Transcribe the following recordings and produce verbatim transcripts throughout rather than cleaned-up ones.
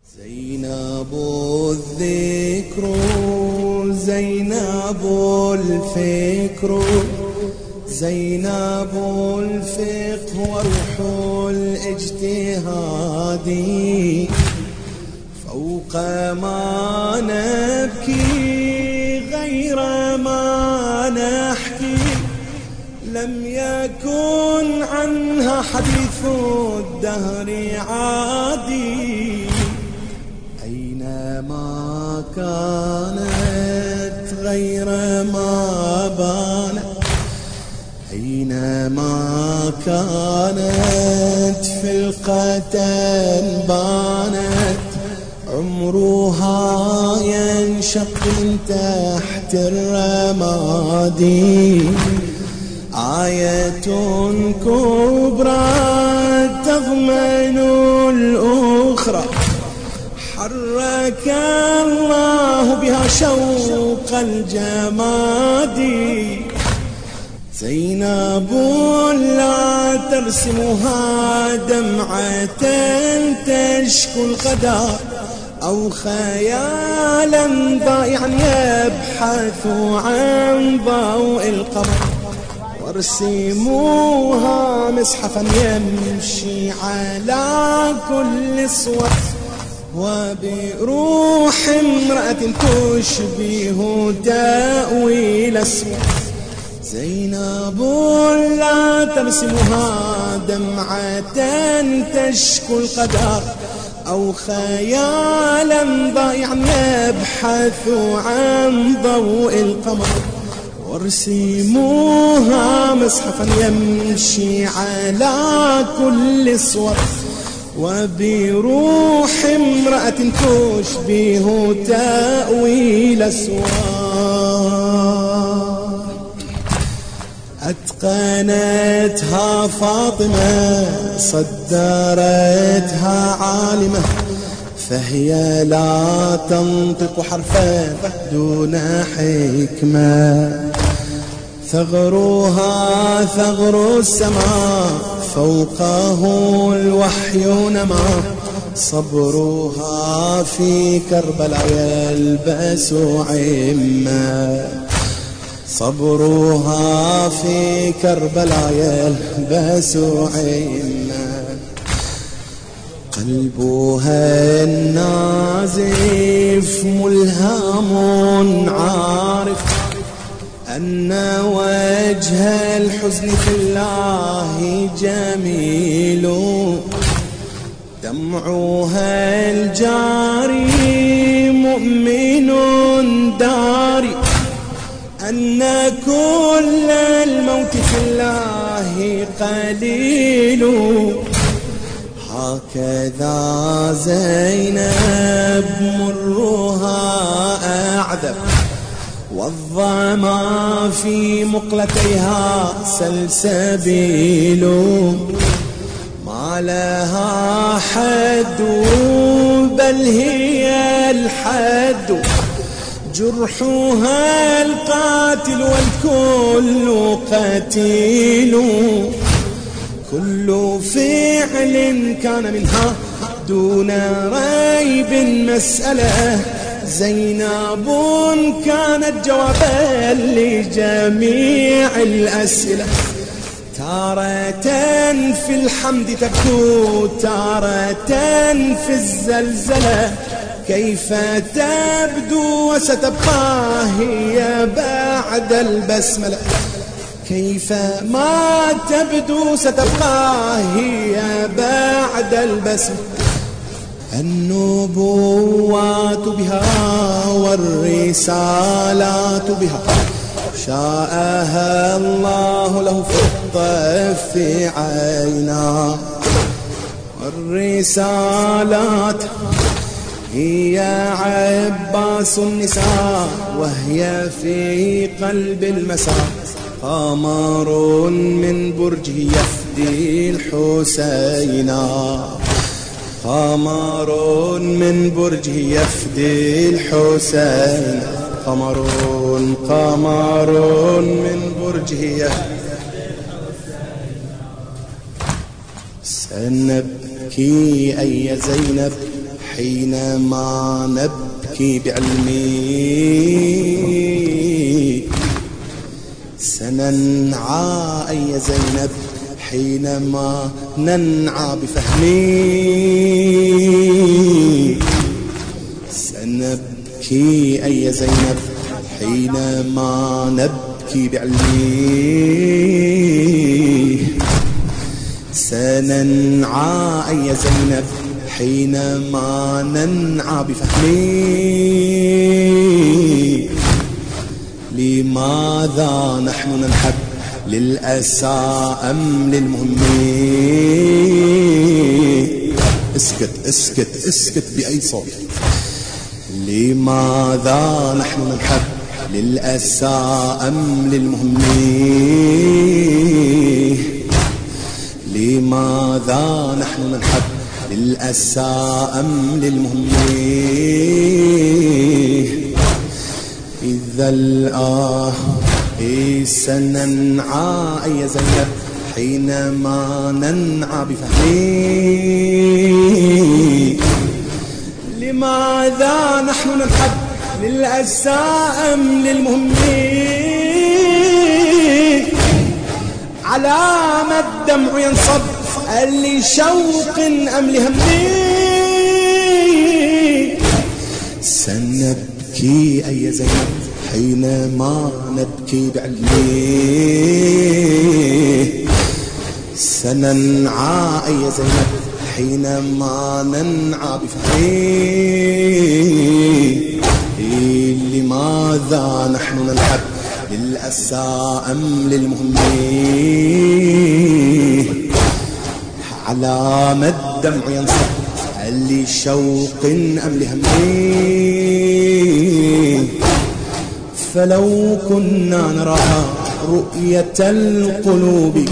زينب الذكر زينب الفكر زينب الفقه وروح الاجتهاد فوق ما نبكي غير ما نحكي لم يكن عنها حديث الدهر عادي أينما كانت غير ما بانت أينما كانت فلقة بانت عمرها ينشق من تحت الرماد آية كبرى تضمن الأخرى حرك الله بها شوق الجماد زينب لا ترسمها دمعة تشكو القدر أو خيالا ضائعا يبحث عن ضوء القمر وارسموها مصحفا يمشي على كل صور وبروح امرأة تشبه تأويل الصور زينب لا ترسمها دمعة تشكو القدر أو خيالا ضائعا يبحث عن ضوء القمر وارسموها مصحفا يمشي على كل صور وبروح امرأة تشبه تأويل الصور أتقنتها فاطمة صدرتها عالمة فهي لا تنطق حرفا دون حكمة ثغرها ثغر السماء فوقه الوحي نما صبرها في كربلاء يلبس عمة صبرها في كربلاء يلبس عمة قلبها النازف ملهم عارف أن وجه الحزن في الله جميل دمعها الجاري مؤمن داري أن كل الموت في الله قليل هكذا زينب مرها أعذب والظما في مقلتيها سلسبيل ما لها حد بل هي الحد جرحها القاتل والكل قتيل كل فعل كان منها دون ريب مسألة زينب كانت جوابا لجميع الأسئلة تارة في الحمد تبدو تارة في الزلزلة كيف تبدو وستبقى هي بعد البسملة كيف ما تبدو ستبقى هي بعد البسملة النبوات بها والرسالات بها شاءها الله له في الطف عينا والرسالات هي عباس النساء وهي في قلب المساء قمر من برجه يفدي الحسينا قمر من برجه يفدي الحسين قمر قمر من برجه يفدي الحسين سنبكي أي زينب حينما نبكي بعلمي سننعى أي زينب حينما ننعى بفهمي سنبكي أي زينب حينما نبكي بعلمي سننعى أي زينب حينما ننعى بفهمي لماذا نحن ننحب للأسى أم للمهم اسكت اسكت اسكت بأي صوت لماذا نحن ننحب للأسى أم للمهم لماذا نحن ننحب للأسى أم للمهم إذا الآه سننعى أي زينب حينما ننعى بفهمي لماذا نحن ننحب للأسى أم للمهم على ما الدمع ينصب اللي شوق أم لهمي سنبكي أي زينب حينما نبكي بعلمي سننعى أي زينب حينما ننعى بفهمي لماذا نحن ننحب للأسى أم للمهم على ما الدمع ينصب اللي شوق أم لهمي فلو كنا نراها رؤية القلوب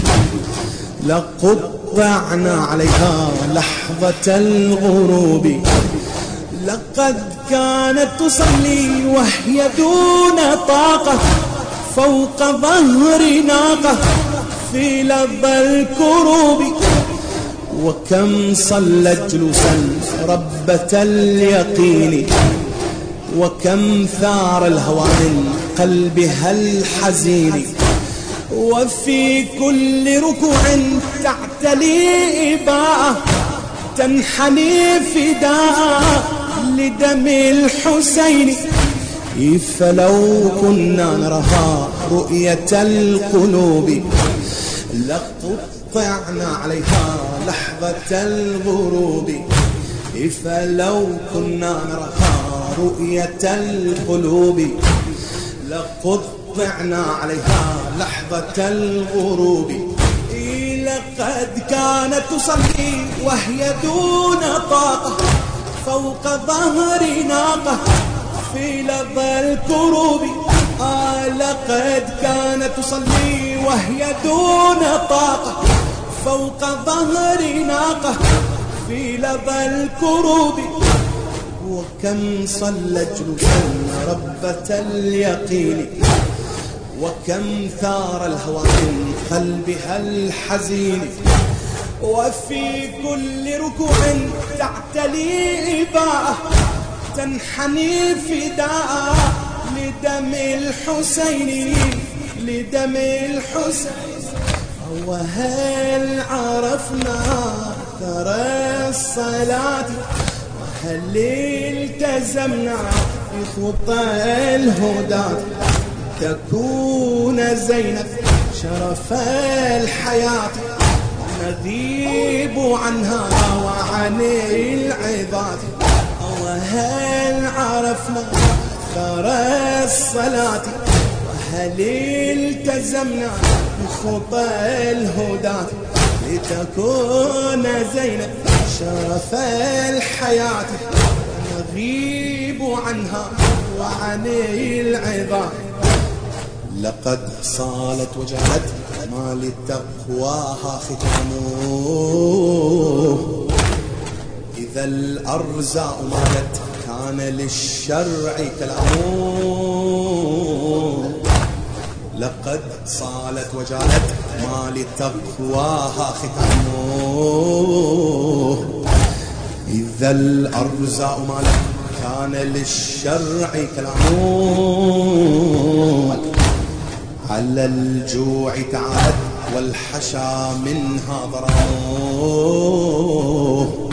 لقطعنا عليها لحظة الغروب لقد كانت تصلي وهي دون طاقة فوق ظهر ناقة في لظى الكروب وكم صلت جلوسا ربة اليقين وكم ثار الهوى من قلبها الحزين وفي كل ركوع تعتلي إباءة تنحني فداء لدم الحسين فلو كنا نراها رؤية القلوب لقطعنا عليها لحظة الغروب فلو كنا نراها رؤية القلوب لقطعنا عليها لحظة الغروب لقد كانت تصلي وهي دون طاقة فوق ظهر ناقة في لظى الكروب آه لقد كانت تصلي وهي دون طاقة فوق ظهر ناقة في لظى الكروب وكم صلت جلوسا ربة اليقين وكم ثار الهوى من قلبها الحزين وفي كل ركوع تعتلي إباءة تنحني فداء لدم الحسين لدم الحسين وهل عرفنا ترى الصلاة وهل التزمنا بخطى الهدى تكون زينب شرف الحياة نغيب عنها وعن العظات وهل عرفنا أثر الصلاة وهل التزمنا بخطى الهدى لتكون زينب شرف الحياة نغيب عنها وعن العظات لقد صالت وجهت ما لتقواها ختامه إذا الأرزاء مالت كان للشرع كلامه لقد صالت وجالت ما لتقواها ختامه إذا إذا الأرزاء مالت كان للشرع كالعمود، على الجوع تعالت والحشا منها ضرموه،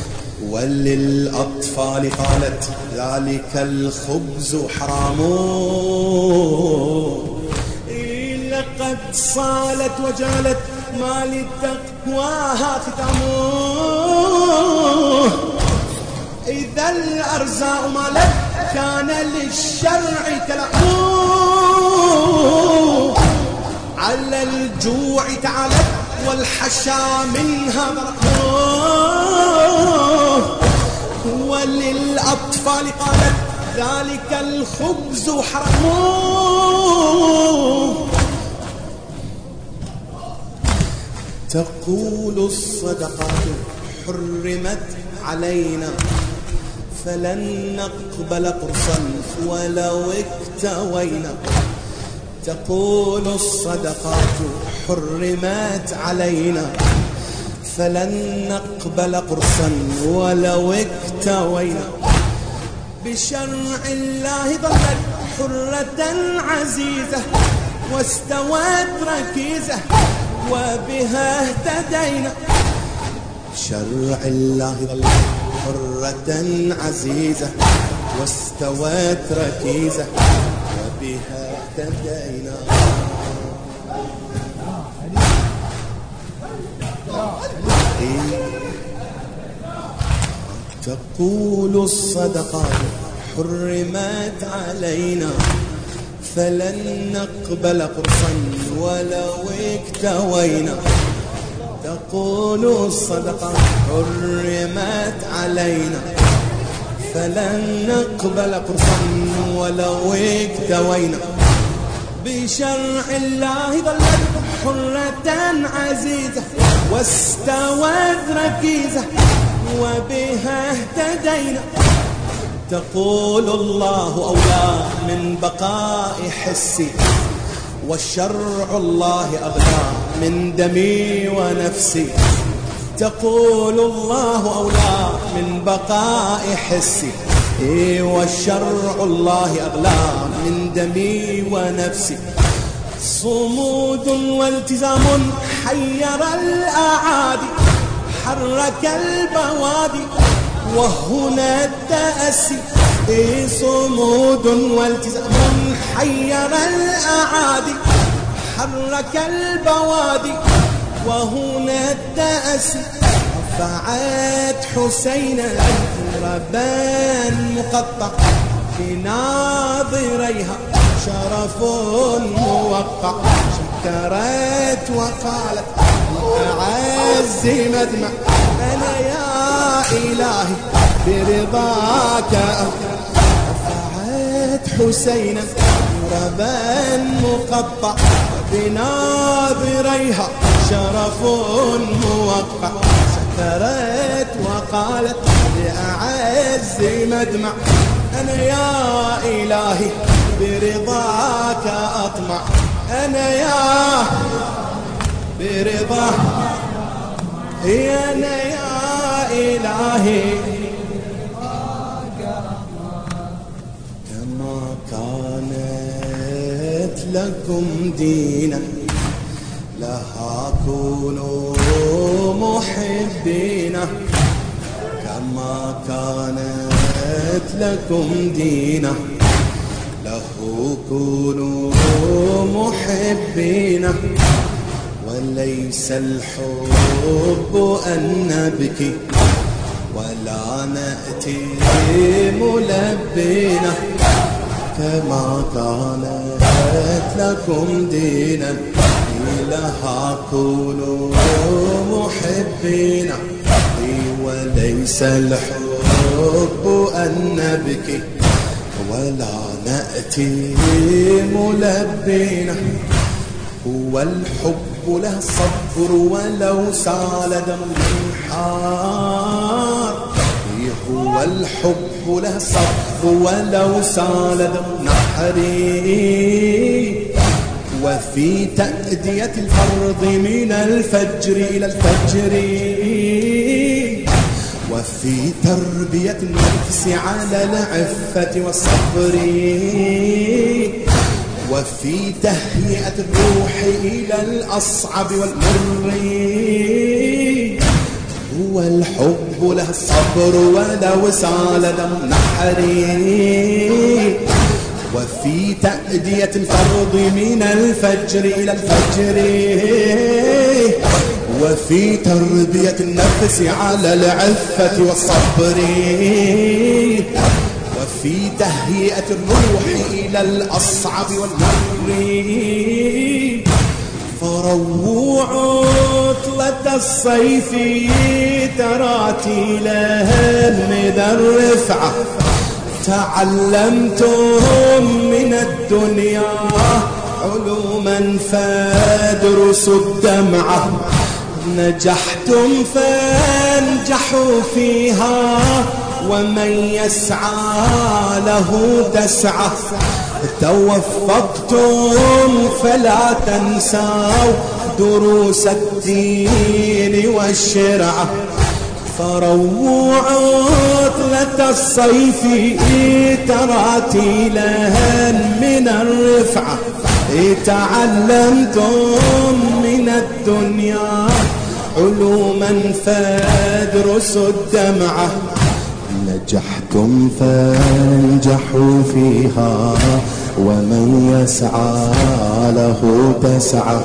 وللأطفال قالت ذلك الخبز حرام. لقد صالت وجالت ما لتقواها ختامه، إذا الأرزاء مالت كان للشرع كالعمود، على الجوع تعالت والحشا منها ضرموه، وللأطفال قالت ذلك الخبز حرام. تقول الصدقات حرمت علينا فلن نقبل قرصا ولو اكتوينا. تقول الصدقات حرمت علينا فلن نقبل قرصا ولو اكتوينا. بشرع الله ظلت حرة عزيزة واستوت ركيزة وبها اهتدينا. شرع الله ظلت حرة عزيزة واستوت ركيزة وبها اهتدينا. تقول الصدقات حرمت علينا فلن نقبل قرصا ولو اكتوينا. تقول الصدقات حرمت علينا فلن نقبل قرصا ولو اكتوينا. بشرع الله ظلت حرة عزيزة واستوت ركيزة وبها اهتدينا. تقول الله أولى من بقاء حسي والشرع الله أغلى من دمي ونفسي. تقول الله أولى من بقاء حسي والشرع الله أغلى من دمي ونفسي. صمود والتزام حير الأعادي حرك البوادي وهنا التأسي. صمود والتزام حير الأعادي حرك البوادي وهنا التأسي. رفعت حسين ربان مقطع في ناظريها شرف موقع. شكرت وقالت أعز مدمع أنا يا إلهي برضاك. رفعت حسينا ربان مقطع بناظريها شرف موقع. شكرت وقالت لأعز مدمع أنا يا إلهي برضاك أطمع. أنا يا برضاك أنا يا إلهي. كما كانت لكم دينا لها كونوا محبين. كما كانت لكم دينا له كونوا محبين. وليس الحب أن نبكي ولا نأتي ملبين. كما كانت لكم دينا لها كونوا محبين. وليس الحب أن نبكي ولا نأتي ملبين. هو الحب له الصبر ولو سال دم الحار. هو الحب له الصبر ولو سال دم نحري. وفي تأدية الفرض من الفجر إلى الفجر وفي تربية النفس على العفة والصبر وفي تهيئة الروح إلى الأصعب والمر هو الحب له الصبر ولو سال دم نحري وفي تأدية الفرض من الفجر إلى الفجر وفي تربية النفس على العفة والصبر وفي تهيئة الروح إلى الأصعب والمر فروع عطلة الصيف تراتي لها من الرفعة تعلمتم من الدنيا علوما فادرسوا الدمعة نجحتم فانجحوا فيها ومن يسعى له تسعى توفقتم فلا تنسوا دروس الدين والشرعة فروع عطلة الصيف تراتي لها من الرفعة تعلمتم من الدنيا علوما فادرسوا الدمعة نجحتم فانجحوا فيها ومن يسعى له تسعى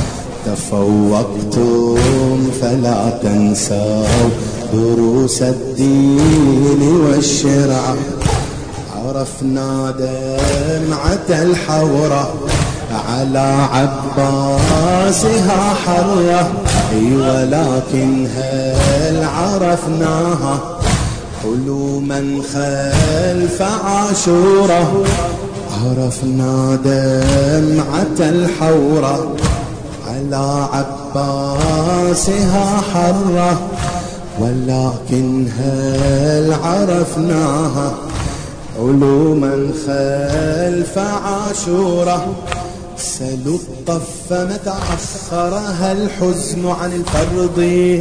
تفوقتم فلا تنسوا دروس الدين والشرع عرفنا دمعة الحورة على عباسها حرة ولكن هل عرفناها علوما خلف عاشورة عرفنا دمعة الحورة على عباسها حرة ولكن هل عرفناها علوما خلف عاشورة سلوا الطف متى أخرها الحزن عن الفرض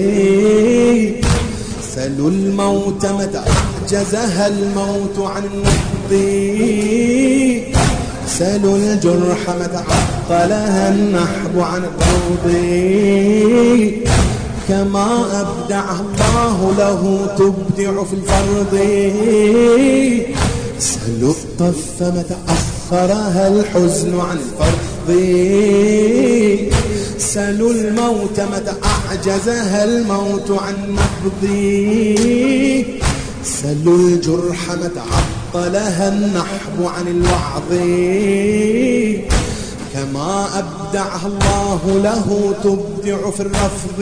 سلوا الموت متى أعجزها الموت عن النقض سلوا الجرح متى عطلها النحب عن الروض كما أبدعها الله له تبدع في الفرض سلوا الطف متى أخرها الحزن عن الفرض سلوا الموت متى أعجزها الموت عن النبض سلوا الجرح متى عطلها النحب عن الوعظ كما أبدعها الله له تبدع في الرفض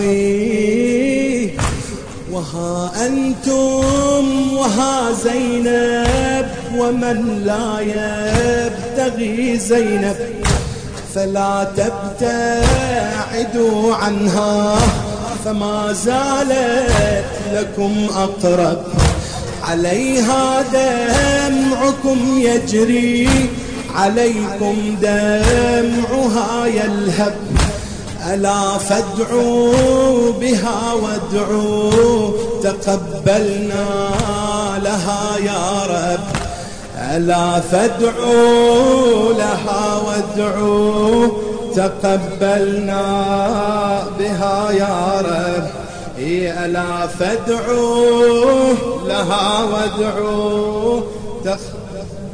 وها أنتم وها زينب ومن لا يبتغي زينب فلا تبتعدوا عنها فما زالت لكم أقرب عليها دمعكم يجري عليكم دمعها يلهب ألا فادعوا بها وادعوا تقبلنا لها يا رب ألا فادعوا لها وادعوا تقبلنا بها يا رب ألا فادعوا لها وادعوا تقبلنا